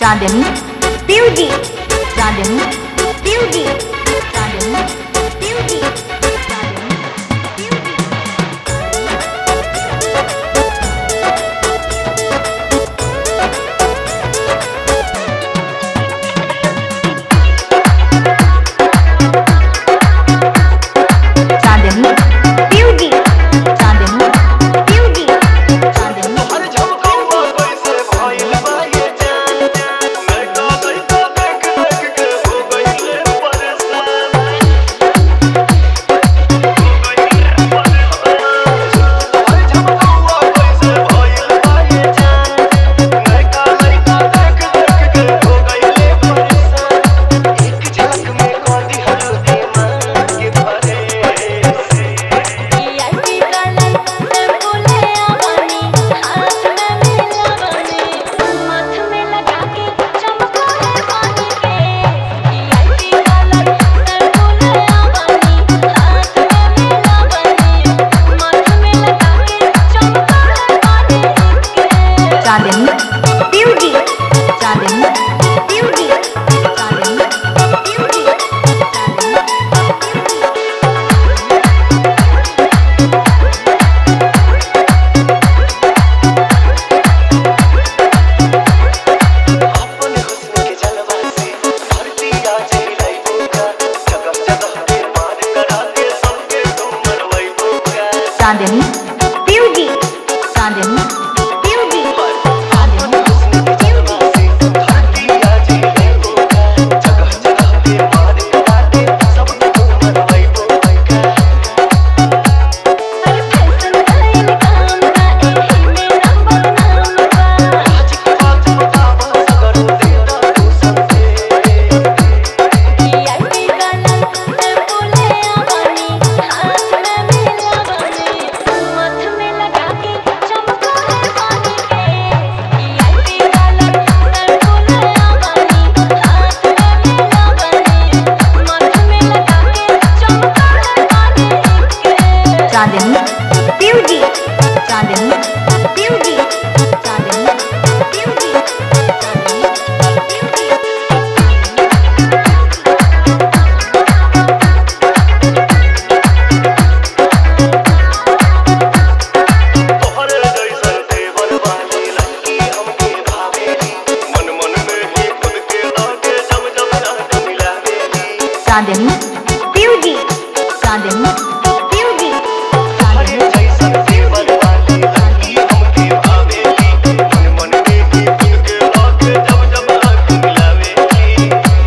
चांदनी beauty Chandni beauty Chandni beauty Chandni beauty Chandni beauty Chandni beauty Chandni हर झमकौआ कैसे भइल बा ये जान लइका लइका देख देख के हो गइले परेशान हर झमकौआ कैसे भइल बा ये जान लइका लइका देख देख के हो गइले परेशान एक झलक में कांदी हर दिमाग के भरे Chandni beauty Chandni beauty Chandni beauty Chandni अपन हुस्न के जलवा से धरती आ जाई लइबोगा जगह जगह पे मार करा के सबके तुम मरवइबोगा चांदनी ब्यूटी चांदनी ब्यूटी अपन हुस्न के जलवा से धरती आ जाई लइबोगा जगह जगह पे मार करा के सबके तुम मरवइबोगा आज के बात बतावा करो देता तू संदेश Chandni beauty Chandni beauty Chandni beauty Chandni तोहरे जैसन देवर वाली लड़की हमके भावेली मन मन में ही खुद के लागे जब जब रात मिलावेली चांदनी ब्यूटी चांदनी ब्यूटी तोहरे जैसन देवर वाली लड़की हमके भावेली मन मन में ही खुद के लागे जब जब रात मिलावेली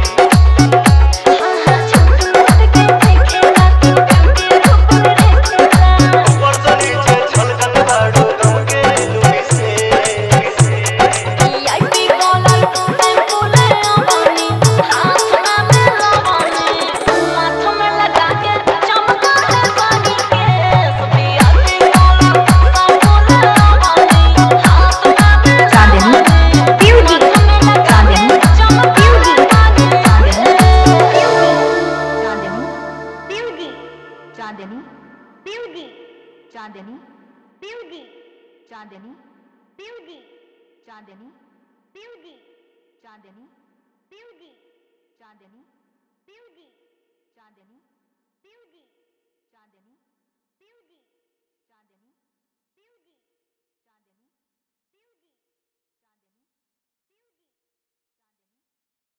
ऊपर से नीचे छलकत बाड़ू गम के लुई से Chandni beauty Chandni beauty Chandni beauty Chandni beauty Chandni beauty Chandni beauty Chandni beauty Chandni beauty Chandni beauty चांदनी